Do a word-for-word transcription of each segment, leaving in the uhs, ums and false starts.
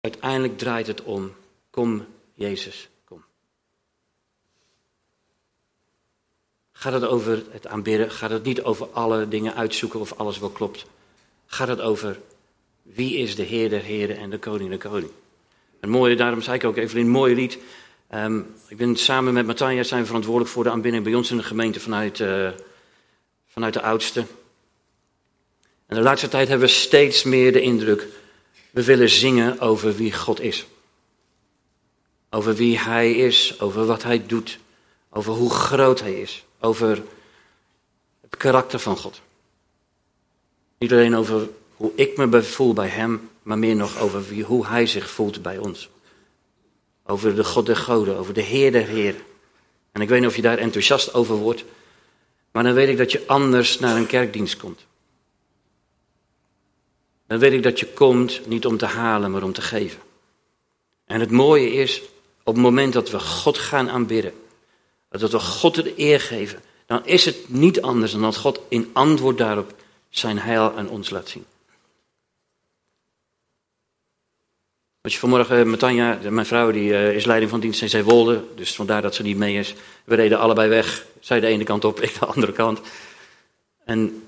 Uiteindelijk draait het om. Kom, Jezus, kom. Gaat het over het aanbidden? Gaat het niet over alle dingen uitzoeken of alles wel klopt? Gaat het over wie is de Heer der Heren en de Koning der Koning? Een mooie, daarom zei ik ook even een mooi lied. Um, ik ben samen met Matthijs zijn we verantwoordelijk voor de aanbidding bij ons in de gemeente vanuit, uh, vanuit de oudste. En de laatste tijd hebben we steeds meer de indruk, we willen zingen over wie God is. Over wie Hij is, over wat Hij doet, over hoe groot Hij is, over het karakter van God. Niet alleen over hoe ik me voel bij Hem, maar meer nog over wie, hoe Hij zich voelt bij ons. Over de God der goden, over de Heer der Heren. En ik weet niet of je daar enthousiast over wordt, maar dan weet ik dat je anders naar een kerkdienst komt. Dan weet ik dat je komt niet om te halen, maar om te geven. En het mooie is, op het moment dat we God gaan aanbidden, dat we God de eer geven, dan is het niet anders dan dat God in antwoord daarop zijn heil aan ons laat zien. Als je vanmorgen, Matanja, mijn vrouw, die uh, is leiding van dienst in Zeewolde, dus vandaar dat ze niet mee is. We reden allebei weg, zij de ene kant op, ik de andere kant. En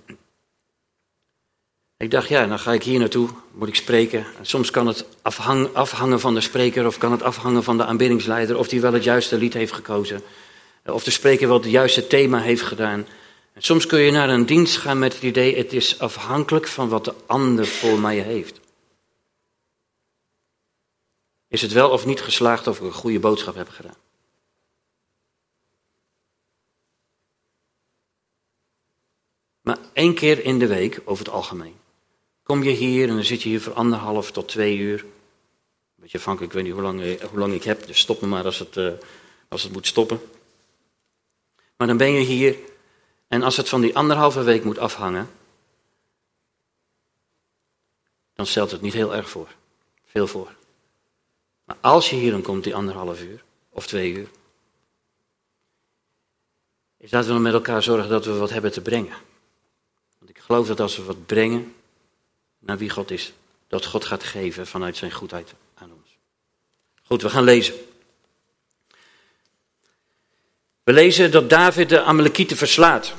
ik dacht, ja, dan ga ik hier naartoe, moet ik spreken. En soms kan het afhang, afhangen van de spreker of kan het afhangen van de aanbiddingsleider, of die wel het juiste lied heeft gekozen. Of de spreker wel het juiste thema heeft gedaan. En soms kun je naar een dienst gaan met het idee, het is afhankelijk van wat de ander voor mij heeft. Is het wel of niet geslaagd of ik een goede boodschap heb gedaan? Maar één keer in de week, over het algemeen, kom je hier en dan zit je hier voor anderhalf tot twee uur. Een beetje afhankelijk, ik weet niet hoe lang, hoe lang ik heb, dus stop me maar als het, uh, als het moet stoppen. Maar dan ben je hier en als het van die anderhalve week moet afhangen, dan stelt het niet heel erg voor. Veel voor. Maar als je hier dan komt, die anderhalf uur of twee uur, is dat we met elkaar zorgen dat we wat hebben te brengen. Want ik geloof dat als we wat brengen naar wie God is, dat God gaat geven vanuit zijn goedheid aan ons. Goed, we gaan lezen. We lezen dat David de Amalekieten verslaat.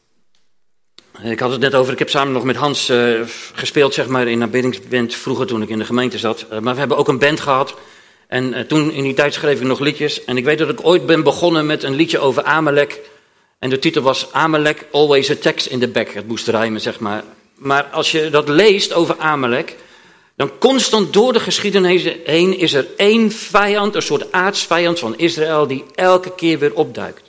Ik had het net over, ik heb samen nog met Hans uh, gespeeld, zeg maar, in een aanbiddingsband vroeger toen ik in de gemeente zat. Uh, maar we hebben ook een band gehad. En uh, toen in die tijd schreef ik nog liedjes. En ik weet dat ik ooit ben begonnen met een liedje over Amalek. En de titel was Amalek, always a text in the back. Het moest rijmen, zeg maar. Maar als je dat leest over Amalek, dan constant door de geschiedenis heen is er één vijand, een soort aardsvijand van Israël, die elke keer weer opduikt.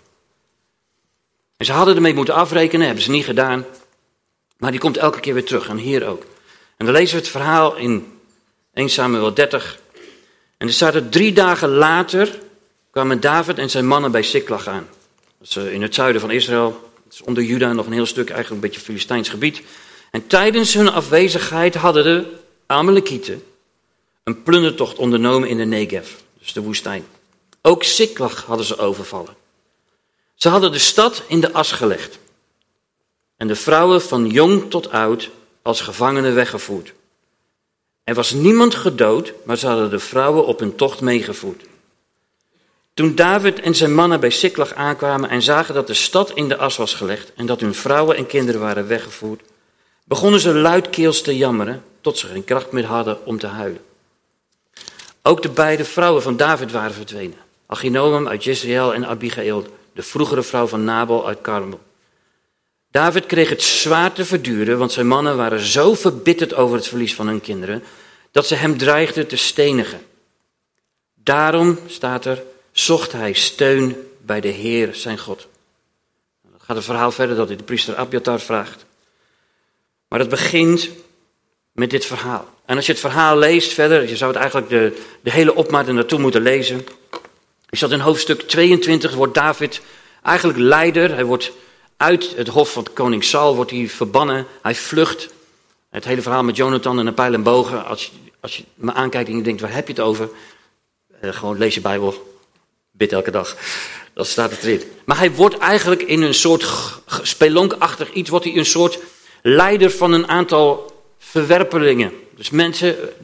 En ze hadden ermee moeten afrekenen, hebben ze niet gedaan. Maar die komt elke keer weer terug, en hier ook. En dan lezen we het verhaal in eerste Samuel dertig. En er staat er, drie dagen later kwamen David en zijn mannen bij Siklag aan. Dat is in het zuiden van Israël. Dat is onder Juda nog een heel stuk, eigenlijk een beetje Filistijns gebied. En tijdens hun afwezigheid hadden de Amalekieten een plundertocht ondernomen in de Negev, dus de woestijn. Ook Siklag hadden ze overvallen. Ze hadden de stad in de as gelegd. En de vrouwen van jong tot oud als gevangenen weggevoerd. Er was niemand gedood, maar ze hadden de vrouwen op hun tocht meegevoerd. Toen David en zijn mannen bij Siklag aankwamen en zagen dat de stad in de as was gelegd en dat hun vrouwen en kinderen waren weggevoerd, begonnen ze luidkeels te jammeren tot ze geen kracht meer hadden om te huilen. Ook de beide vrouwen van David waren verdwenen. Achinoam uit Jezreel en Abigail, de vroegere vrouw van Nabal uit Karmel. David kreeg het zwaar te verduren, want zijn mannen waren zo verbitterd over het verlies van hun kinderen, dat ze hem dreigden te stenigen. Daarom, staat er, zocht hij steun bij de Heer zijn God. Dan gaat het verhaal verder dat hij de priester Abiatar vraagt. Maar het begint met dit verhaal. En als je het verhaal leest verder, je zou het eigenlijk de, de hele opmaat er naartoe moeten lezen. Is dat in hoofdstuk tweeëntwintig wordt David eigenlijk leider. Hij wordt uit het hof van koning Saul wordt hij verbannen. Hij vlucht. Het hele verhaal met Jonathan en een pijl en bogen. Als je, als je me aankijkt en je denkt, waar heb je het over? Eh, gewoon lees je Bijbel. Bid elke dag. Dat staat het erin. Maar hij wordt eigenlijk in een soort spelonkachtig iets. Wordt hij een soort leider van een aantal verwerpelingen. Dus mensen die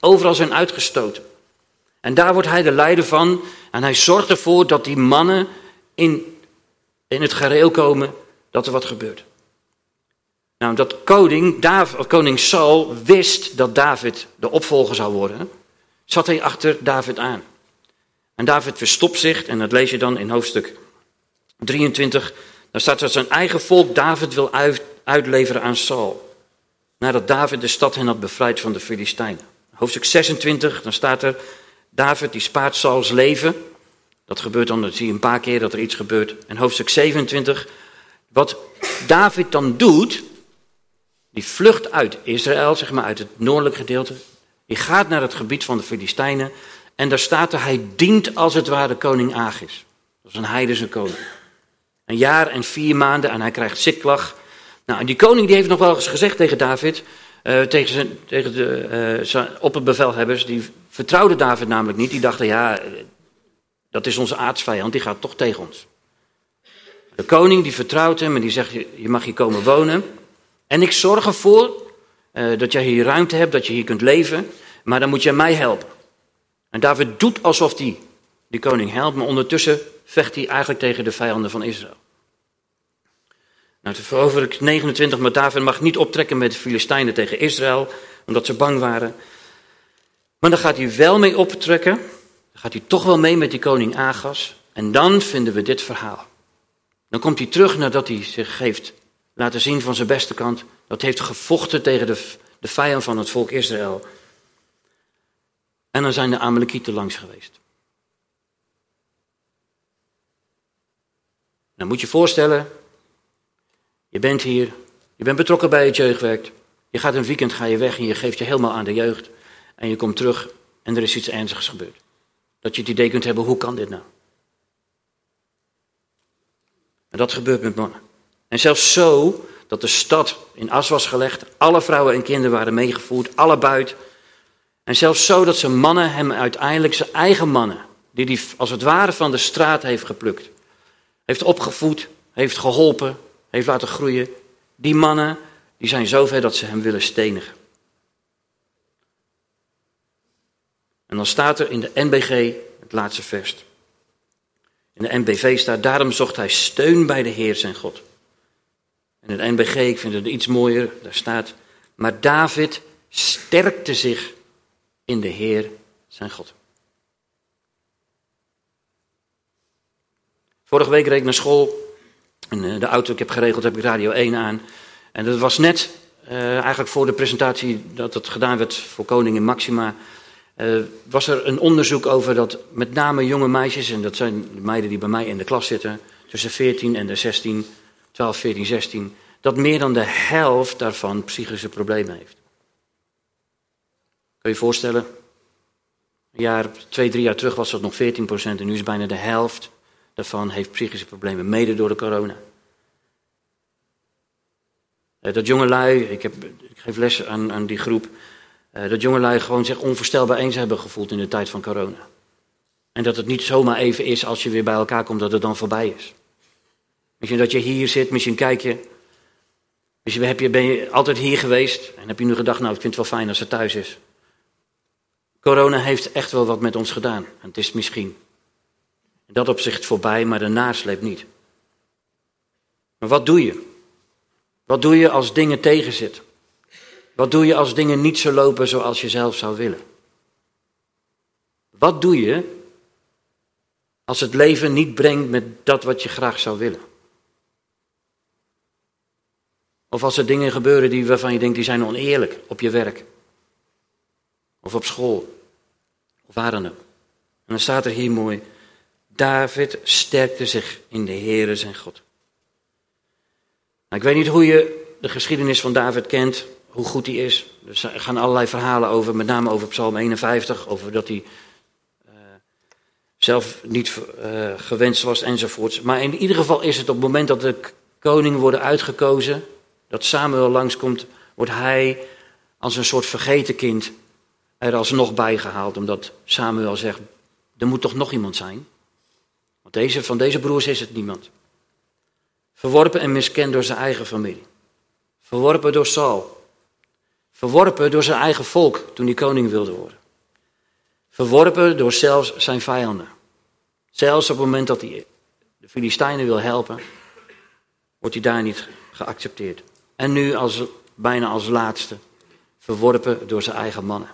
overal zijn uitgestoten. En daar wordt hij de leider van. En hij zorgt ervoor dat die mannen in, in het gareel komen, dat er wat gebeurt. Nou, dat koning, David, of koning Saul wist dat David de opvolger zou worden, zat hij achter David aan. En David verstopt zich, en dat lees je dan in hoofdstuk drieëntwintig. Daar staat dat zijn eigen volk David wil uit, uitleveren aan Saul. Nadat David de stad hen had bevrijd van de Filistijnen. Hoofdstuk zesentwintig, dan staat er, David die spaart Sauls leven. Dat gebeurt dan, dat zie je een paar keer dat er iets gebeurt. En hoofdstuk zevenentwintig, wat David dan doet, die vlucht uit Israël, zeg maar uit het noordelijk gedeelte. Die gaat naar het gebied van de Filistijnen. En daar staat er, hij dient als het ware koning Agis. Dat is een heidense koning. Een jaar en vier maanden en hij krijgt Siklag. Nou, en die koning die heeft nog wel eens gezegd tegen David, uh, tegen, zijn, tegen de uh, zijn opperbevelhebbers, die vertrouwden David namelijk niet. Die dachten, ja, dat is onze aartsvijand, die gaat toch tegen ons. De koning die vertrouwt hem en die zegt, je mag hier komen wonen. En ik zorg ervoor uh, dat jij hier ruimte hebt, dat je hier kunt leven. Maar dan moet jij mij helpen. En David doet alsof hij die koning helpt, maar ondertussen vecht hij eigenlijk tegen de vijanden van Israël. Nou, over negenentwintig, maar David mag niet optrekken met de Filistijnen tegen Israël, omdat ze bang waren. Maar dan gaat hij wel mee optrekken, dan gaat hij toch wel mee met die koning Agas. En dan vinden we dit verhaal. Dan komt hij terug nadat hij zich heeft laten zien van zijn beste kant. Dat heeft gevochten tegen de, de vijand van het volk Israël. En dan zijn de Amalekieten langs geweest. Dan moet je je voorstellen, je bent hier, je bent betrokken bij het jeugdwerk. Je gaat een weekend, ga je weg en je geeft je helemaal aan de jeugd. En je komt terug en er is iets ernstigs gebeurd. Dat je het idee kunt hebben, hoe kan dit nou? En dat gebeurt met mannen. En zelfs zo dat de stad in as was gelegd. Alle vrouwen en kinderen waren meegevoerd, alle buit. En zelfs zo dat zijn mannen hem uiteindelijk, zijn eigen mannen, die hij als het ware van de straat heeft geplukt, heeft opgevoed, heeft geholpen, heeft laten groeien. Die mannen, die zijn zover dat ze hem willen stenigen. En dan staat er in de N B G, het laatste vers. In de N B V staat, daarom zocht hij steun bij de Heer zijn God. En in de N B G, ik vind het iets mooier, daar staat, maar David sterkte zich in de Heer zijn God. Vorige week reed ik naar school. En de auto, ik heb geregeld, heb ik radio één aan. En dat was net, uh, eigenlijk voor de presentatie dat het gedaan werd voor Koningin Maxima. Uh, was er een onderzoek over dat met name jonge meisjes, en dat zijn de meiden die bij mij in de klas zitten, tussen veertien en de zestien, twaalf, veertien, zestien, dat meer dan de helft daarvan psychische problemen heeft. Kun je je voorstellen? Een jaar, twee, drie jaar terug was dat nog veertien procent en nu is bijna de helft daarvan heeft psychische problemen, mede door de corona. Dat jongelui, ik, heb, ik geef les aan, aan die groep, dat jongelui gewoon zich onvoorstelbaar eens hebben gevoeld in de tijd van corona. En dat het niet zomaar even is als je weer bij elkaar komt dat het dan voorbij is. Misschien dat je hier zit, misschien kijk je, misschien heb je, ben je altijd hier geweest en heb je nu gedacht, nou ik vind het wel fijn als het thuis is. Corona heeft echt wel wat met ons gedaan. En het is misschien in dat opzicht voorbij, maar de nasleep niet. Maar wat doe je? Wat doe je als dingen tegenzitten? Wat doe je als dingen niet zo lopen zoals je zelf zou willen? Wat doe je als het leven niet brengt met dat wat je graag zou willen? Of als er dingen gebeuren die, waarvan je denkt die zijn oneerlijk op je werk. Of op school. Of waar dan ook. En dan staat er hier mooi, David sterkte zich in de Heere zijn God. Nou, ik weet niet hoe je de geschiedenis van David kent, hoe goed hij is. Er gaan allerlei verhalen over, met name over Psalm eenenvijftig, over dat hij uh, zelf niet uh, gewenst was enzovoorts. Maar in ieder geval is het op het moment dat de koningen worden uitgekozen, dat Samuel langskomt, wordt hij als een soort vergeten kind er alsnog bij gehaald, omdat Samuel zegt, er moet toch nog iemand zijn? Want deze, van deze broers is het niemand. Verworpen en miskend door zijn eigen familie. Verworpen door Saul. Verworpen door zijn eigen volk toen hij koning wilde worden. Verworpen door zelfs zijn vijanden. Zelfs op het moment dat hij de Filistijnen wil helpen, wordt hij daar niet geaccepteerd. En nu als, bijna als laatste, verworpen door zijn eigen mannen.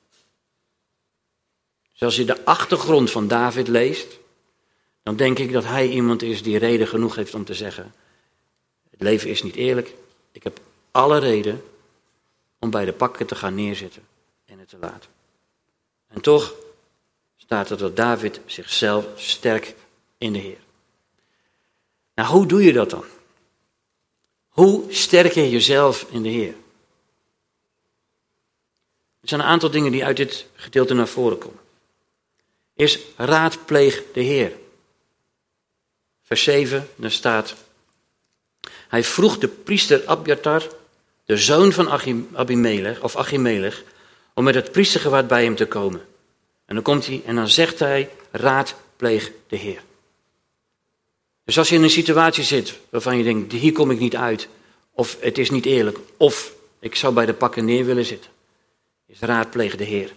Dus als je de achtergrond van David leest, dan denk ik dat hij iemand is die reden genoeg heeft om te zeggen: het leven is niet eerlijk, ik heb alle reden om bij de pakken te gaan neerzitten en het te laten. En toch staat er dat David zichzelf sterkt in de Heer. Nou, hoe doe je dat dan? Hoe sterk je jezelf in de Heer? Er zijn een aantal dingen die uit dit gedeelte naar voren komen. Eerst, raadpleeg de Heer. Vers zeven, daar staat: hij vroeg de priester Abjatar, de zoon van Abimelech, of Achimelech, om met het priestergewaad bij hem te komen. En dan komt hij en dan zegt hij: raadpleeg de Heer. Dus als je in een situatie zit waarvan je denkt: hier kom ik niet uit, of het is niet eerlijk, of ik zou bij de pakken neer willen zitten, is raadpleeg de Heer.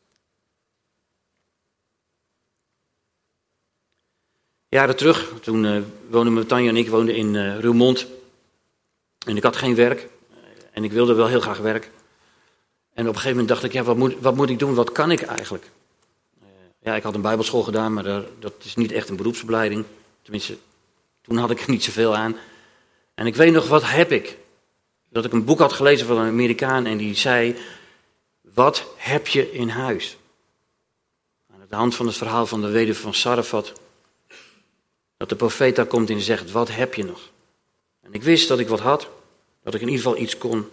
Jaren terug, toen uh, woonden mijn Tanja en ik woonden in uh, Roermond. En ik had geen werk. En ik wilde wel heel graag werk. En op een gegeven moment dacht ik: ja, wat moet, wat moet ik doen? Wat kan ik eigenlijk? Uh, ja, ik had een bijbelschool gedaan, maar daar, dat is niet echt een beroepsopleiding. Tenminste, toen had ik er niet zoveel aan. En ik weet nog, wat heb ik? Dat ik een boek had gelezen van een Amerikaan en die zei: wat heb je in huis? Aan de hand van het verhaal van de weduwe van Sarefat, dat de profeet daar komt en zegt: wat heb je nog? En ik wist dat ik wat had, dat ik in ieder geval iets kon.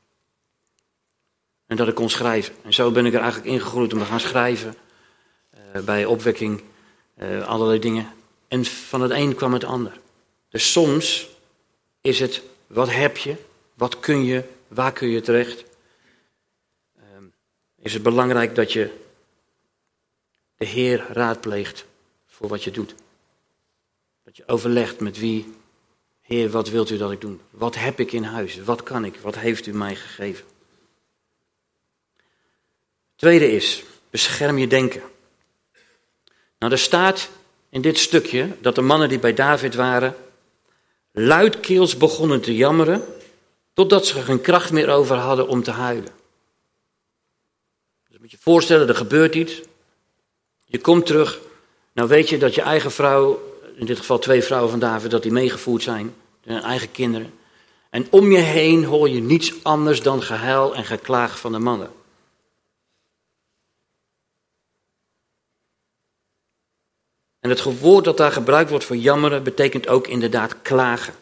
En dat ik kon schrijven. En zo ben ik er eigenlijk ingegroeid om te gaan schrijven. Uh, bij opwekking, uh, allerlei dingen. En van het een kwam het ander. Dus soms is het: wat heb je? Wat kun je? Waar kun je terecht? Uh, is het belangrijk dat je de Heer raadpleegt voor wat je doet. Dat je overlegt met wie: Heer, wat wilt u dat ik doe? Wat heb ik in huis? Wat kan ik? Wat heeft u mij gegeven? Tweede is: bescherm je denken. Nou, er staat in dit stukje dat de mannen die bij David waren luidkeels begonnen te jammeren, totdat ze er geen kracht meer over hadden om te huilen. Dus moet je je voorstellen, er gebeurt iets. Je komt terug. Nou weet je dat je eigen vrouw, in dit geval twee vrouwen van David, dat die meegevoerd zijn. Hun eigen kinderen. En om je heen hoor je niets anders dan gehuil en geklaag van de mannen. En het woord dat daar gebruikt wordt voor jammeren betekent ook inderdaad klagen.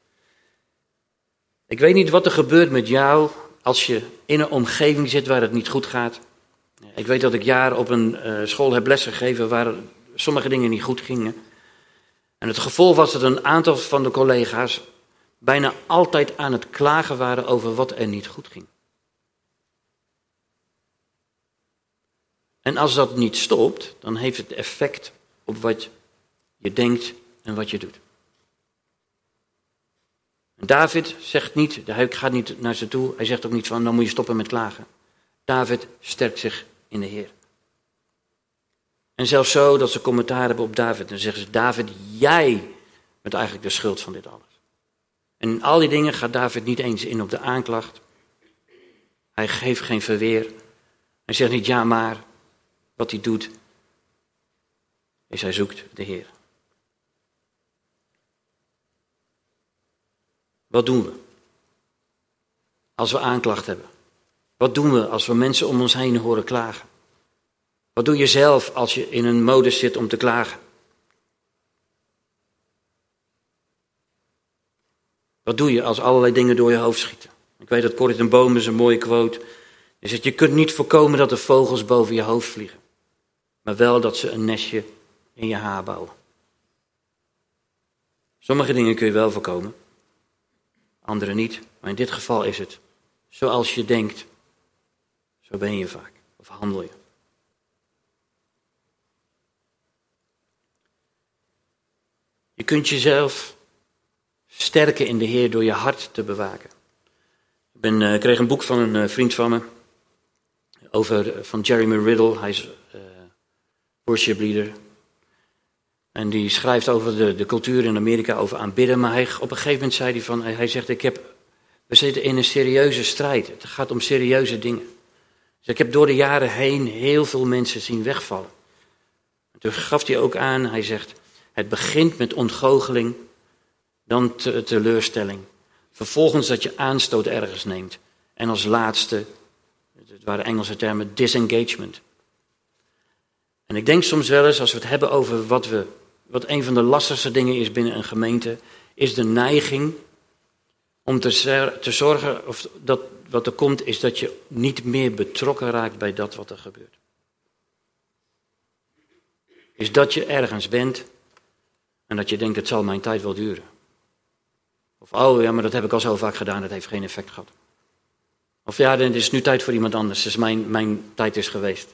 Ik weet niet wat er gebeurt met jou als je in een omgeving zit waar het niet goed gaat. Ik weet dat ik jaren op een uh, school heb lesgegeven waar sommige dingen niet goed gingen. En het gevolg was dat een aantal van de collega's bijna altijd aan het klagen waren over wat er niet goed ging. En als dat niet stopt, dan heeft het effect op wat je denkt en wat je doet. En David zegt niet, hij gaat niet naar ze toe, hij zegt ook niet van: dan moet je stoppen met klagen. David sterkt zich in de Heer. En zelfs zo dat ze commentaar hebben op David. Dan zeggen ze: David, jij bent eigenlijk de schuld van dit alles. En in al die dingen gaat David niet eens in op de aanklacht. Hij geeft geen verweer. Hij zegt niet ja maar. Wat hij doet is hij zoekt de Heer. Wat doen we als we aanklacht hebben? Wat doen we als we mensen om ons heen horen klagen? Wat doe je zelf als je in een modus zit om te klagen? Wat doe je als allerlei dingen door je hoofd schieten? Ik weet dat Corrie ten Boom is een mooie quote. Hij zegt: je kunt niet voorkomen dat de vogels boven je hoofd vliegen. Maar wel dat ze een nestje in je haar bouwen. Sommige dingen kun je wel voorkomen. Andere niet. Maar in dit geval is het: zoals je denkt, zo ben je vaak. Of handel je. Je kunt jezelf sterken in de Heer door je hart te bewaken. Ik ben, uh, kreeg een boek van een uh, vriend van me, over, uh, van Jeremy Riddle, hij is uh, worship leader. En die schrijft over de, de cultuur in Amerika, over aanbidden, maar hij, op een gegeven moment zei hij van, hij zegt, ik heb, we zitten in een serieuze strijd, het gaat om serieuze dingen. Dus ik heb door de jaren heen heel veel mensen zien wegvallen. En toen gaf hij ook aan, hij zegt, het begint met ontgoocheling, dan te, teleurstelling. Vervolgens dat je aanstoot ergens neemt. En als laatste, het waren Engelse termen, disengagement. En ik denk soms wel eens, als we het hebben over wat, we, wat een van de lastigste dingen is binnen een gemeente, is de neiging om te, te zorgen, of dat wat er komt, is dat je niet meer betrokken raakt bij dat wat er gebeurt. Is dat je ergens bent en dat je denkt, het zal mijn tijd wel duren. Of, oh ja, maar dat heb ik al zo vaak gedaan, dat heeft geen effect gehad. Of ja, het is nu tijd voor iemand anders, dus mijn, mijn tijd is geweest.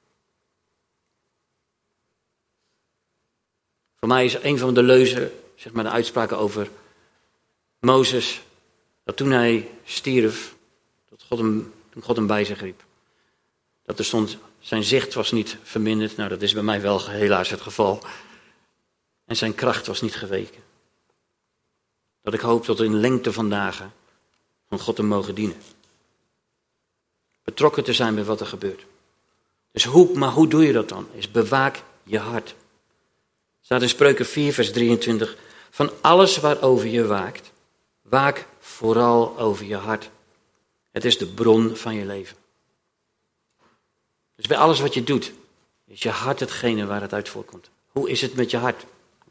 Voor mij is een van de leuzen, zeg maar de uitspraken over Mozes, dat toen hij stierf, dat God hem, toen God hem bij zich riep. Dat er stond, zijn zicht was niet verminderd, nou dat is bij mij wel helaas het geval. En zijn kracht was niet geweken. Dat ik hoop tot in lengte van dagen van God te mogen dienen. Betrokken te zijn bij wat er gebeurt. Dus hoe, maar hoe doe je dat dan? Is bewaak je hart. Staat in Spreuken vier vers drieëntwintig. Van alles waarover je waakt, waak vooral over je hart. Het is de bron van je leven. Dus bij alles wat je doet, is je hart hetgene waar het uit voortkomt. Hoe is het met je hart?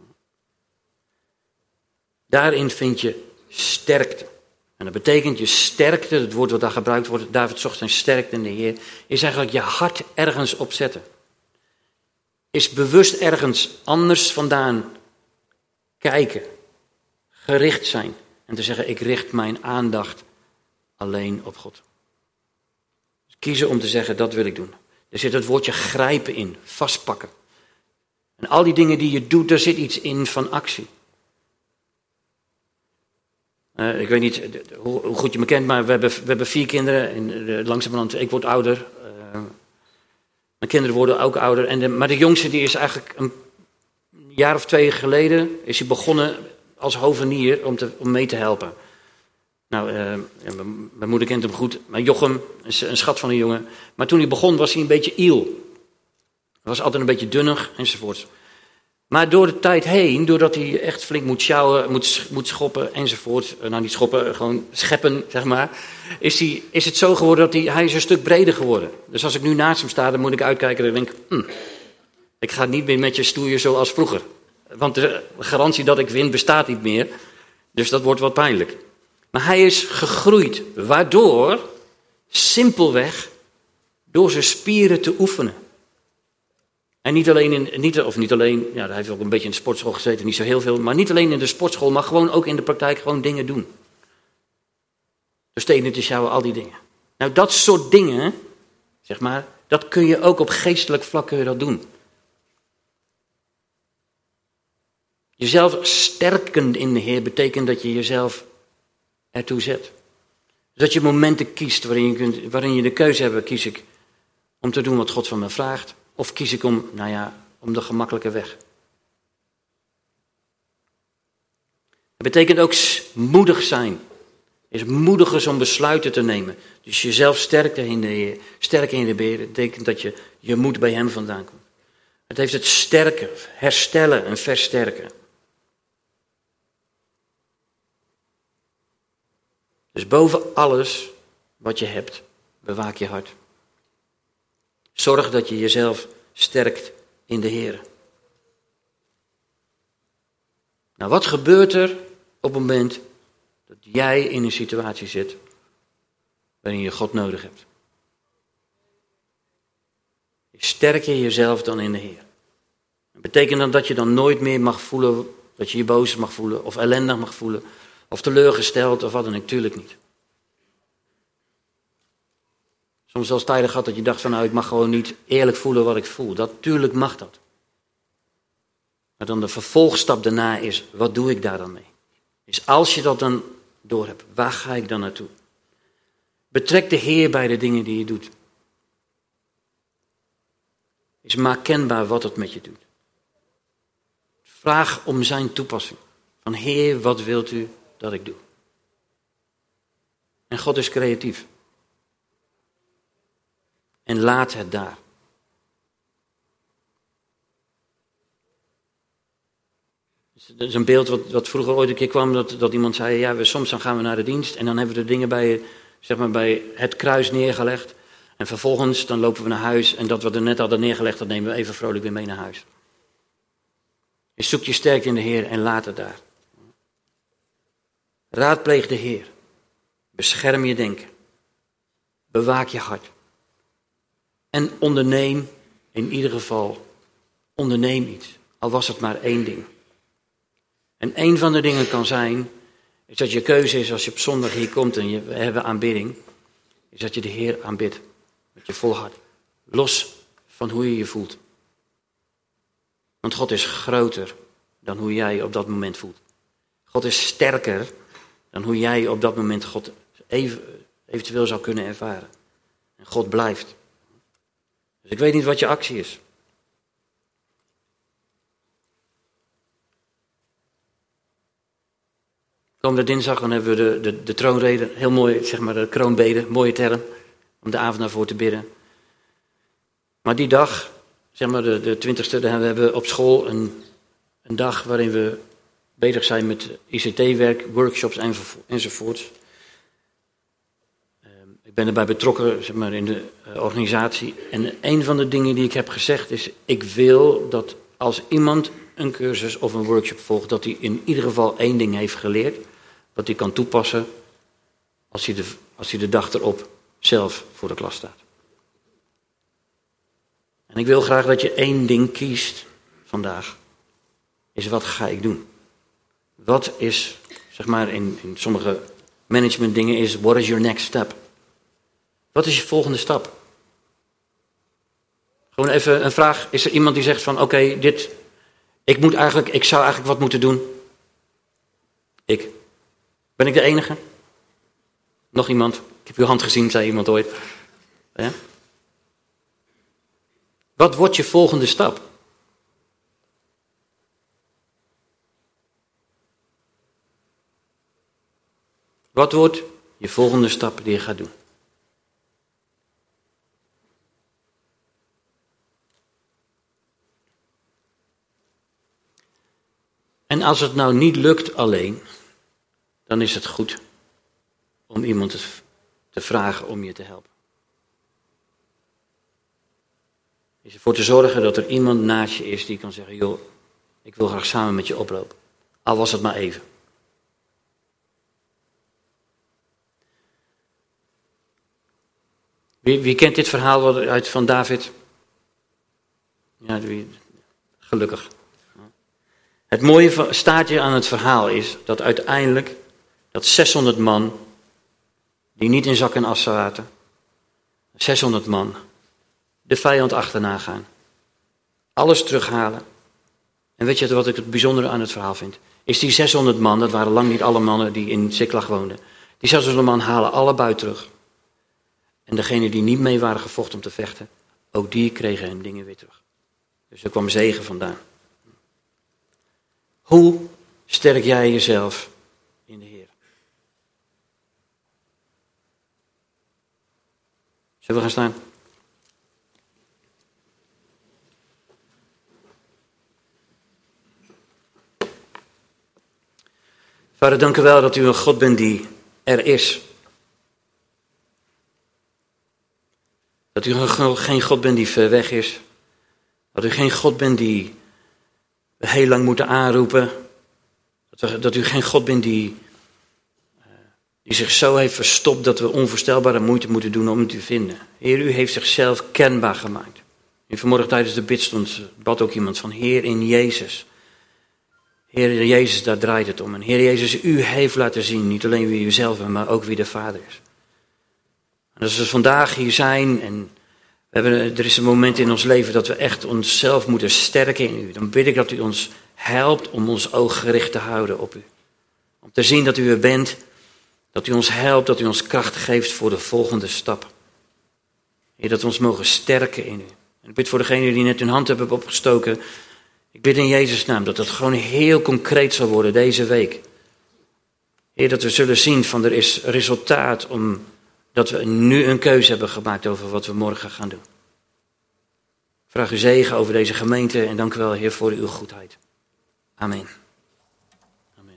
Daarin vind je sterkte. En dat betekent je sterkte, het woord wat daar gebruikt wordt, David zocht zijn sterkte in de Heer, is eigenlijk je hart ergens op zetten. Is bewust ergens anders vandaan kijken, gericht zijn en te zeggen, ik richt mijn aandacht alleen op God. Dus kiezen om te zeggen, dat wil ik doen. Er zit het woordje grijpen in, vastpakken. En al die dingen die je doet, daar zit iets in van actie. Uh, ik weet niet hoe, hoe goed je me kent, maar we hebben, we hebben vier kinderen. En, uh, langzamerhand, ik word ouder. Uh, mijn kinderen worden ook ouder. En de, maar de jongste die is eigenlijk een jaar of twee geleden is hij begonnen als hovenier om, te, om mee te helpen. Nou, uh, ja, mijn, mijn moeder kent hem goed. Maar Jochem is een schat van een jongen. Maar toen hij begon was hij een beetje iel. Hij was altijd een beetje dunnig enzovoort. Maar door de tijd heen, doordat hij echt flink moet sjouwen, moet, moet schoppen enzovoort. Nou, niet schoppen, gewoon scheppen, zeg maar. Is, hij, is het zo geworden dat hij, hij is een stuk breder geworden. Dus als ik nu naast hem sta, dan moet ik uitkijken en denk ik, hm, ik ga niet meer met je stoeien zoals vroeger. Want de garantie dat ik win bestaat niet meer. Dus dat wordt wat pijnlijk. Maar hij is gegroeid, waardoor, simpelweg, door zijn spieren te oefenen. En niet alleen, in, niet, of niet alleen, ja, hij heeft ook een beetje in de sportschool gezeten, niet zo heel veel, maar niet alleen in de sportschool, maar gewoon ook in de praktijk gewoon dingen doen. Dus stenen te sjouwen, al die dingen. Nou, dat soort dingen, zeg maar, dat kun je ook op geestelijk vlak kun je dat doen. Jezelf sterken in de Heer betekent dat je jezelf ertoe zet. Dus dat je momenten kiest waarin je, kunt, waarin je de keuze hebt, kies ik om te doen wat God van me vraagt. Of kies ik om, nou ja, om de gemakkelijke weg. Het betekent ook moedig zijn. Is moediger om besluiten te nemen. Dus jezelf sterker in de, sterker in de Heer betekent dat je je moed bij hem vandaan komt. Het heeft het sterken, herstellen en versterken. Dus boven alles wat je hebt, bewaak je hart. Zorg dat je jezelf sterkt in de Heer. Nou, wat gebeurt er op het moment dat jij in een situatie zit waarin je God nodig hebt? Sterk je jezelf dan in de Heer. Dat betekent dan dat je dan nooit meer mag voelen, dat je je boos mag voelen, of ellendig mag voelen, of teleurgesteld, of wat dan ook, natuurlijk niet. Soms zelfs tijden gehad dat je dacht van nou, ik mag gewoon niet eerlijk voelen wat ik voel. Dat, tuurlijk mag dat. Maar dan de vervolgstap daarna is, wat doe ik daar dan mee? Dus als je dat dan door hebt, waar ga ik dan naartoe? Betrek de Heer bij de dingen die je doet. Is maak kenbaar wat het met je doet. Vraag om zijn toepassing. Van Heer, wat wilt u dat ik doe? En God is creatief. En laat het daar. Dat is een beeld wat, wat vroeger ooit een keer kwam, dat, dat iemand zei, ja, we, soms dan gaan we naar de dienst en dan hebben we de dingen bij, zeg maar, bij het kruis neergelegd. En vervolgens dan lopen we naar huis en dat wat we er net hadden neergelegd, dat nemen we even vrolijk weer mee naar huis. Dus zoek je sterkte in de Heer en laat het daar. Raadpleeg de Heer. Bescherm je denken. Bewaak je hart. En onderneem, in ieder geval, onderneem iets. Al was het maar één ding. En een van de dingen kan zijn, is dat je keuze is als je op zondag hier komt en je, we hebben aanbidding, is dat je de Heer aanbidt. Met je vol hart. Los van hoe je je voelt. Want God is groter dan hoe jij op dat moment voelt. God is sterker dan hoe jij op dat moment God even, eventueel zou kunnen ervaren. En God blijft. Dus ik weet niet wat je actie is. Komende dinsdag dan hebben we de, de, de troonrede, heel mooi, zeg maar de kroonbede, mooie term, om de avond daarvoor te bidden. Maar die dag, zeg maar de, de twintigste, dan hebben we op school een, een dag waarin we bezig zijn met I C T-werk, workshops enzovoorts. Uh, ik ben erbij betrokken, zeg maar, in de uh, organisatie. En een van de dingen die ik heb gezegd is, ik wil dat als iemand een cursus of een workshop volgt, dat hij in ieder geval één ding heeft geleerd, dat hij kan toepassen als hij de, als hij de dag erop zelf voor de klas staat. En ik wil graag dat je één ding kiest vandaag. Is wat ga ik doen? Wat is, zeg maar in, in sommige management dingen is, what is your next step? Wat is je volgende stap? Gewoon even een vraag. Is er iemand die zegt van oké, okay, dit, ik moet eigenlijk, ik zou eigenlijk wat moeten doen? Ik. Ben ik de enige? Nog iemand? Ik heb uw hand gezien, zei iemand ooit. Ja? Wat wordt je volgende stap? Wat wordt je volgende stap die je gaat doen? En als het nou niet lukt alleen, dan is het goed om iemand te vragen om je te helpen. Is ervoor te zorgen dat er iemand naast je is die kan zeggen, joh, ik wil graag samen met je oplopen. Al was het maar even. Wie, wie kent dit verhaal uit van David? Ja, wie, gelukkig. Het mooie staartje aan het verhaal is dat uiteindelijk dat zeshonderd man, die niet in zak en as zaten, zeshonderd man, de vijand achterna gaan. Alles terughalen. En weet je wat ik het bijzondere aan het verhaal vind? Is die zeshonderd man, dat waren lang niet alle mannen die in Ziklag woonden. Die zeshonderd man halen alle buit terug. En degenen die niet mee waren gevochten om te vechten, ook die kregen hun dingen weer terug. Dus er kwam zegen vandaan. Hoe sterk jij jezelf in de Heer? Zullen we gaan staan? Vader, dank u wel dat u een God bent die er is. Dat u geen God bent die ver weg is. Dat u geen God bent die we heel lang moeten aanroepen. Dat, we, dat u geen God bent die, uh, die zich zo heeft verstopt dat we onvoorstelbare moeite moeten doen om hem te vinden. Heer, u heeft zichzelf kenbaar gemaakt. En vanmorgen tijdens de bidstond bad ook iemand van Heer in Jezus. Heer Jezus, daar draait het om. En Heer Jezus, u heeft laten zien, niet alleen wie u zelf bent, maar ook wie de Vader is. En als we vandaag hier zijn en we hebben, er is een moment in ons leven dat we echt onszelf moeten sterken in u. Dan bid ik dat u ons helpt om ons oog gericht te houden op u. Om te zien dat u er bent Dat u ons helpt, dat u ons kracht geeft voor de volgende stap. Heer, dat we ons mogen sterken in u. En ik bid voor degenen die net hun hand hebben opgestoken. Ik bid in Jezus' naam dat het gewoon heel concreet zal worden deze week. Heer, dat we zullen zien van er is resultaat omdat we nu een keuze hebben gemaakt over wat we morgen gaan doen. Ik vraag uw zegen over deze gemeente en dank u wel, Heer, voor uw goedheid. Amen. Amen.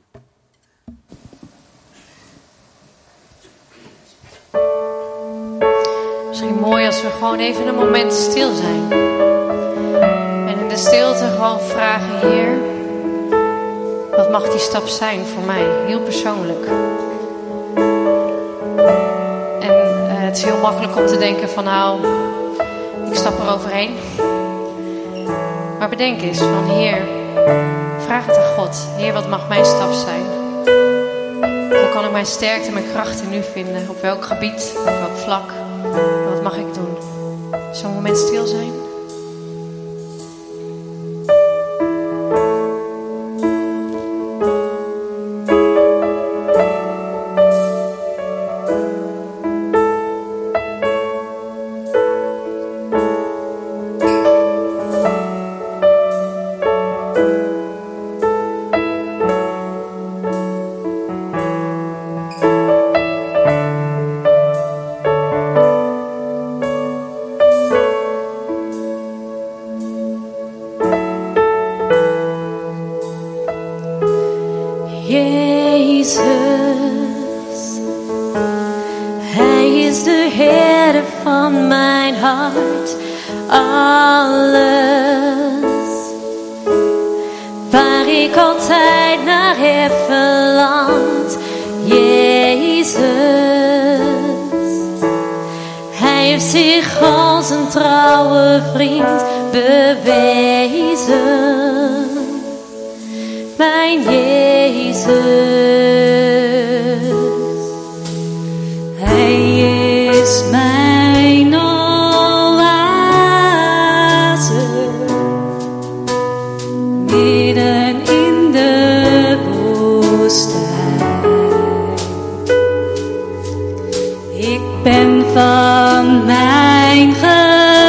Misschien mooi als we gewoon even een moment stil zijn. En in de stilte gewoon vragen, Heer, wat mag die stap zijn voor mij? Heel persoonlijk. En uh, het is heel makkelijk om te denken van nou, ik stap er overheen. Maar bedenk eens van Heer, vraag het aan God. Heer, wat mag mijn stap zijn? Hoe kan ik mijn sterkte en mijn kracht in u vinden? Op welk gebied? Op welk vlak? Wat mag ik doen? Zo'n moment stil zijn. Ik ben van mij.